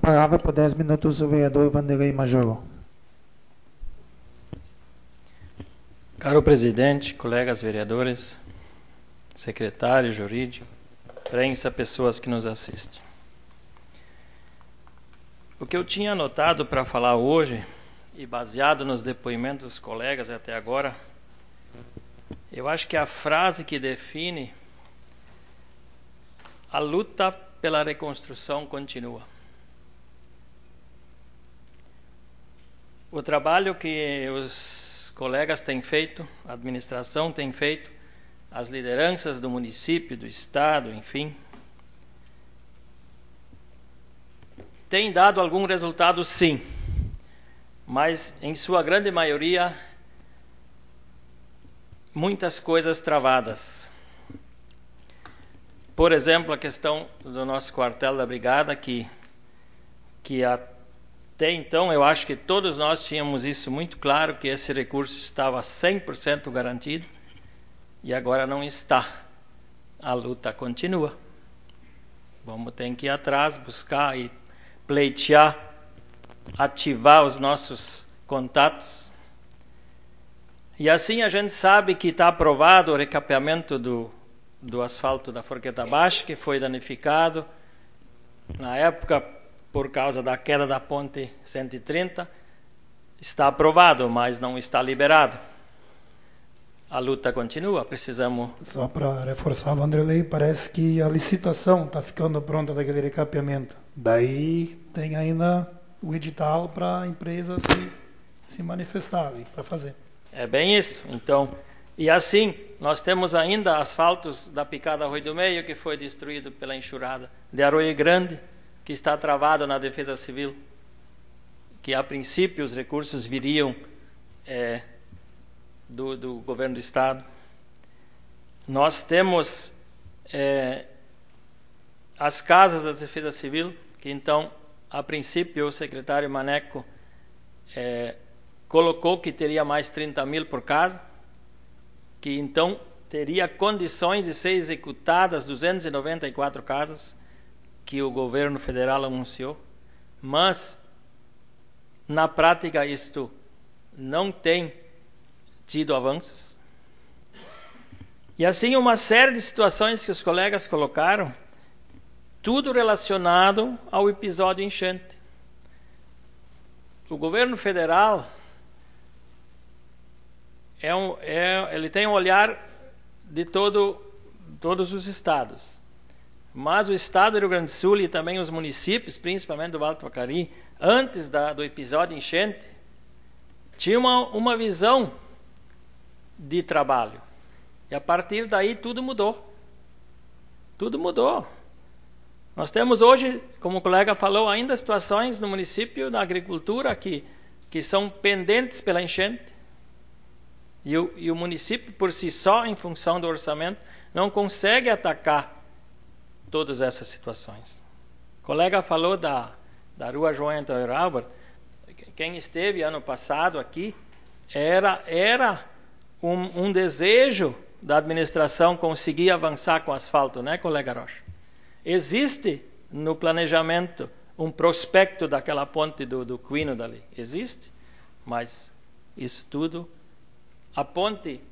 palavra por 10 minutos o vereador Vanderlei Majoro. Caro presidente, colegas vereadores, secretário jurídico, imprensa, pessoas que nos assistem. O que eu tinha anotado para falar hoje, e baseado nos depoimentos dos colegas até agora, eu acho que a frase que define a luta pela reconstrução continua. O trabalho que os colegas têm feito, a administração tem feito, as lideranças do município, do estado, enfim, tem dado algum resultado, sim, mas em sua grande maioria, muitas coisas travadas. Por exemplo, a questão do nosso quartel da brigada, que até então eu acho que todos nós tínhamos isso muito claro, que esse recurso estava 100% garantido, e agora não está. A luta continua. Vamos ter que ir atrás, buscar e pleitear, ativar os nossos contatos. E assim a gente sabe que está aprovado o recapeamento do asfalto da Forqueta Baixa, que foi danificado na época por causa da queda da ponte 130. Está aprovado, mas não está liberado. A luta continua, precisamos... Só para reforçar, Vanderlei, parece que a licitação está ficando pronta daquele recapeamento. Daí tem ainda o edital para a empresa se manifestar para fazer. É bem isso, então. E assim, nós temos ainda asfaltos da Picada Arroio do Meio, que foi destruído pela enxurrada, de Arroio Grande, que está travado na Defesa Civil, que a princípio os recursos viriam do governo do estado. Nós temos as casas da Defesa Civil, que então, a princípio, o secretário Maneco colocou que teria mais 30 mil por casa, que então teria condições de ser executadas 294 casas, que o governo federal anunciou, mas na prática isto não tem tido avanços. E assim uma série de situações que os colegas colocaram, tudo relacionado ao episódio enchente. O governo federal ele tem um olhar de todos os estados. Mas o estado do Rio Grande do Sul e também os municípios, principalmente do Vale do Taquari, antes do episódio enchente, tinham uma visão de trabalho. E a partir daí tudo mudou. Tudo mudou. Nós temos hoje, como o colega falou, ainda situações no município da agricultura que são pendentes pela enchente. E o município, por si só, em função do orçamento, não consegue atacar todas essas situações. O colega falou da rua João Antônio Albert. Quem esteve ano passado aqui, era um desejo da administração conseguir avançar com asfalto, né, colega Rocha? Existe no planejamento um prospecto daquela ponte do Quino dali. Existe, mas isso tudo... A ponte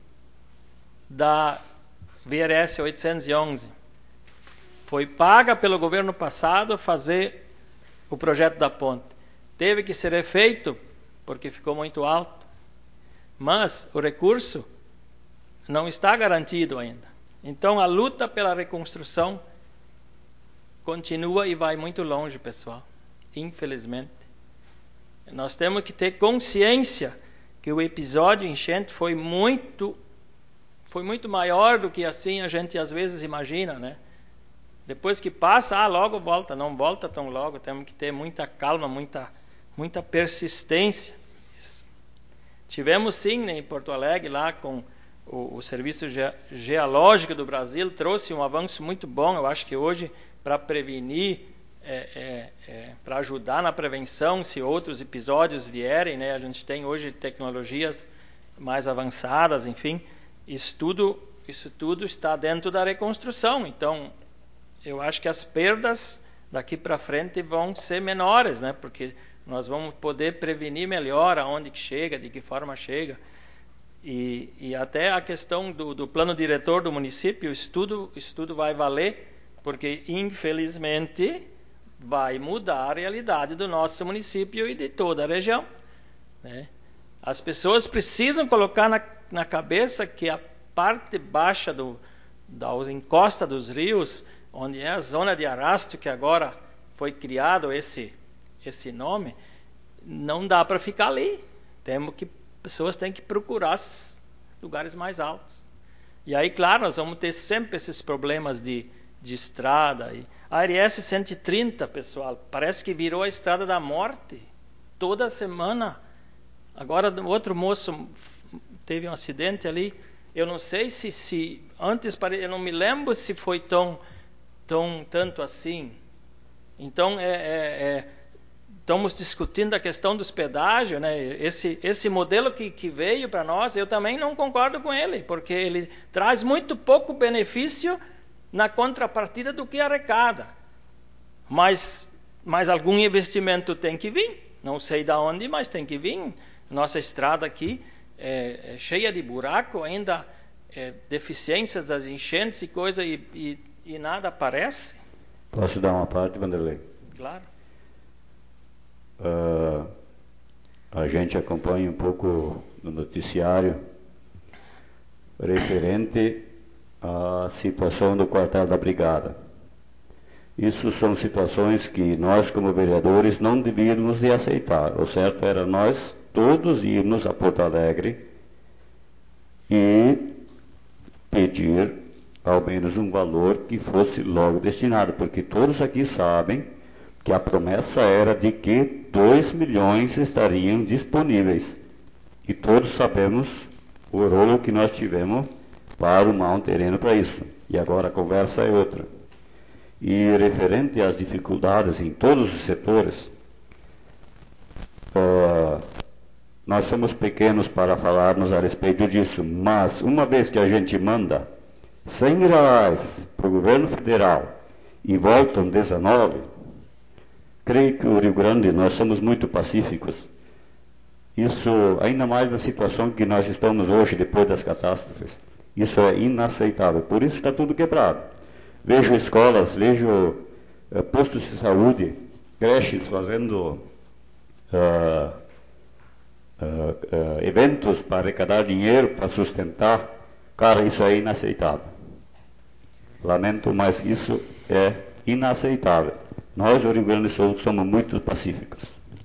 da VRS 811 foi paga pelo governo passado fazer o projeto da ponte. Teve que ser refeito porque ficou muito alto. Mas o recurso não está garantido ainda. Então a luta pela reconstrução continua e vai muito longe, pessoal. Infelizmente. Nós temos que ter consciência que o episódio enchente foi muito maior do que assim a gente às vezes imagina, né? Depois que passa, logo volta. Não volta tão logo. Temos que ter muita calma, muita persistência. Tivemos sim, né, em Porto Alegre, lá com o Serviço Geológico do Brasil, trouxe um avanço muito bom. Eu acho que hoje, para prevenir, para ajudar na prevenção, se outros episódios vierem, né, a gente tem hoje tecnologias mais avançadas, enfim, isso tudo está dentro da reconstrução. Então, eu acho que as perdas daqui para frente vão ser menores, né? Porque nós vamos poder prevenir melhor aonde que chega, de que forma chega. E até a questão do plano diretor do município, o estudo vai valer, porque infelizmente vai mudar a realidade do nosso município e de toda a região, né? As pessoas precisam colocar na cabeça que a parte baixa da encosta dos rios, onde é a zona de arrasto, que agora foi criado esse nome, não dá para ficar ali. Pessoas têm que procurar lugares mais altos. E aí, claro, nós vamos ter sempre esses problemas de estrada. A RS 130, pessoal, parece que virou a estrada da morte. Toda semana. Agora, outro moço teve um acidente ali. Eu não sei se antes, eu não me lembro se foi tanto assim. Então, estamos discutindo a questão dos pedágios, né? Esse modelo que veio para nós, eu também não concordo com ele, porque ele traz muito pouco benefício na contrapartida do que arrecada. Mas algum investimento tem que vir. Não sei de onde, mas tem que vir. Nossa estrada aqui é cheia de buraco, ainda deficiências das enchentes e coisa, e nada aparece. Posso dar uma parte, Vanderlei? Claro. A gente acompanha um pouco no noticiário referente à situação do quartel da Brigada. Isso são situações que nós, como vereadores, não devíamos de aceitar. O certo era nós todos irmos a Porto Alegre e pedir ao menos um valor que fosse logo destinado, porque todos aqui sabem que a promessa era de que 2 milhões estariam disponíveis. E todos sabemos o rolo que nós tivemos para arrumar um terreno para isso. E agora a conversa é outra. E referente às dificuldades em todos os setores, nós somos pequenos para falarmos a respeito disso, mas uma vez que a gente manda 100 reais para o governo federal e voltam 19, creio que o Rio Grande, nós somos muito pacíficos. Isso, ainda mais na situação que nós estamos hoje, depois das catástrofes, isso é inaceitável. Por isso está tudo quebrado. Vejo escolas, vejo postos de saúde, creches fazendo eventos para arrecadar dinheiro, para sustentar. Cara, isso é inaceitável. Lamento, mas isso é inaceitável. Nós, do Rio Grande do Sul, somos muito pacíficos.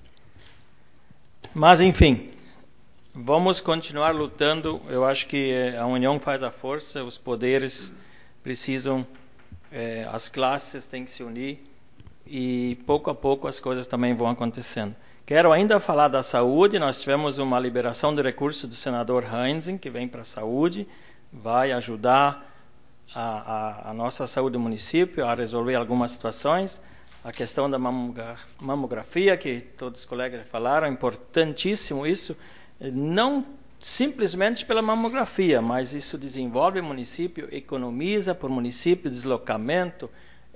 Mas, enfim, vamos continuar lutando. Eu acho que a união faz a força, os poderes precisam, as classes têm que se unir e pouco a pouco as coisas também vão acontecendo. Quero ainda falar da saúde. Nós tivemos uma liberação de recursos do senador Heinzen, que vem para a saúde, vai ajudar a nossa saúde do município a resolver algumas situações. A questão da mamografia, que todos os colegas falaram, é importantíssimo isso, não simplesmente pela mamografia, mas isso desenvolve o município, economiza por município, deslocamento,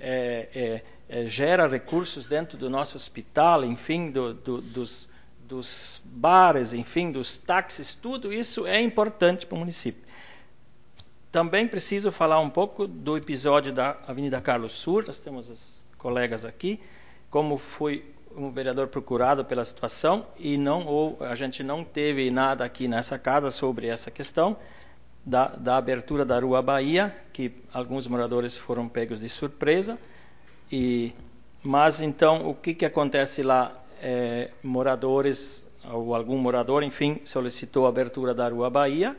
gera recursos dentro do nosso hospital, enfim, dos bares, enfim, dos táxis, tudo isso é importante para o município. Também preciso falar um pouco do episódio da Avenida Carlos Sur. Nós temos os colegas aqui, como fui um vereador procurado pela situação e a gente não teve nada aqui nessa casa sobre essa questão da abertura da Rua Bahia, que alguns moradores foram pegos de surpresa. Mas então o que acontece lá? Moradores, ou algum morador, enfim, solicitou a abertura da Rua Bahia,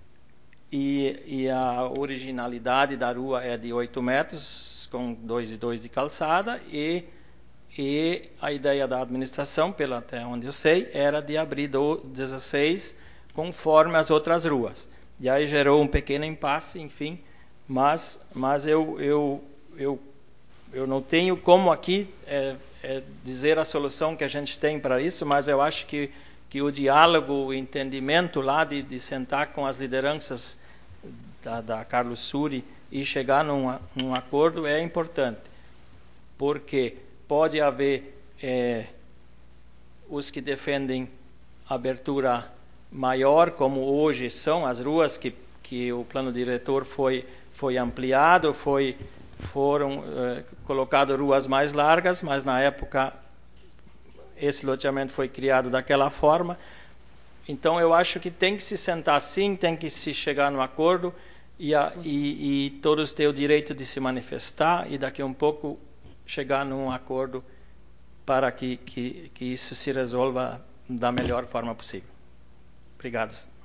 e a originalidade da rua é de 8 metros, com 2,2 de calçada, e a ideia da administração, até onde eu sei, era de abrir 16 conforme as outras ruas. E aí gerou um pequeno impasse, enfim, mas eu não tenho como aqui dizer a solução que a gente tem para isso, mas eu acho que o diálogo, o entendimento lá de sentar com as lideranças da Carlos Sur e chegar num acordo é importante. porque pode haver os que defendem abertura maior, como hoje são as ruas que o plano diretor foi ampliado, foram colocadas ruas mais largas, mas na época esse loteamento foi criado daquela forma. Então eu acho que tem que se sentar sim, tem que se chegar num acordo e todos têm o direito de se manifestar e daqui a um pouco chegar num acordo para que isso se resolva da melhor forma possível. Obrigado.